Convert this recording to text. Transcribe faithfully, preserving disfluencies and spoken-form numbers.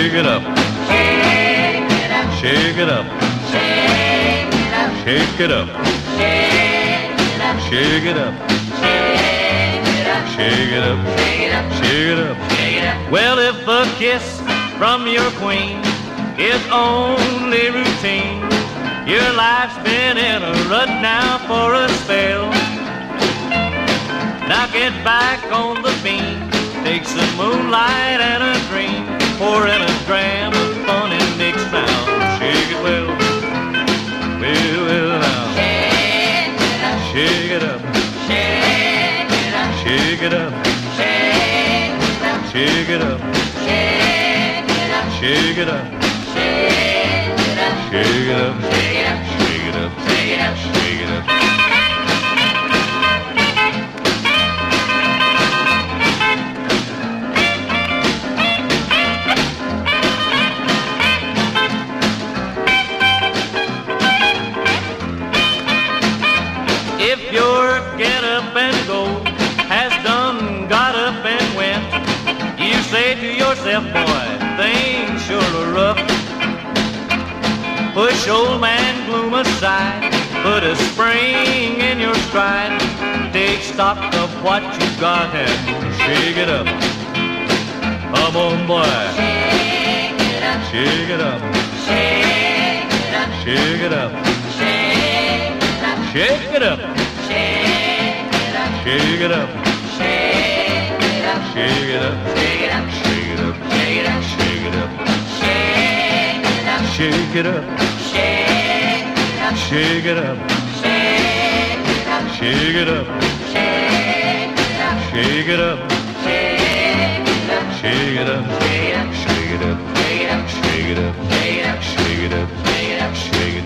Shake it up. Shake it up. Shake it up. Shake it up. Shake it up. Shake it up. Shake it up. Shake it up. Shake it up. Shake it up. Well, if a kiss from your queen is only routine, your life's been in a rut now for a spell. Now get back on the beam, take some moonlight and a dream, pour in a dram of fun and mix now. Shake it well, well, well now. Shake it up. Shake it up, Shake it up. shake it up, Shake it up. shake it up, Shake it up. shake it up, shake it Shake it up. up, Shake it up. shake it up, Shake it up. shake it up. If your get up and go has done got up and went, you say to yourself, boy, things sure are rough. Push old man gloom aside, put a spring in your stride, take stock of what you got and shake it up. Come on, boy, Shake it up. shake it up, Shake it up. shake it up, Shake it up. shake it up, Shake it up. shake it up, Shake it up. shake it up, Shake it up. shake it up, Shake it up. shake it up, shake it Shake it up. up, Shake it up. shake it up, shake it Shake it up. up, Shake it up. shake it up, Shake it up. shake it up, Shake it up. shake it up, Shake it up. shake it up, Shake it up. shake it up, shake it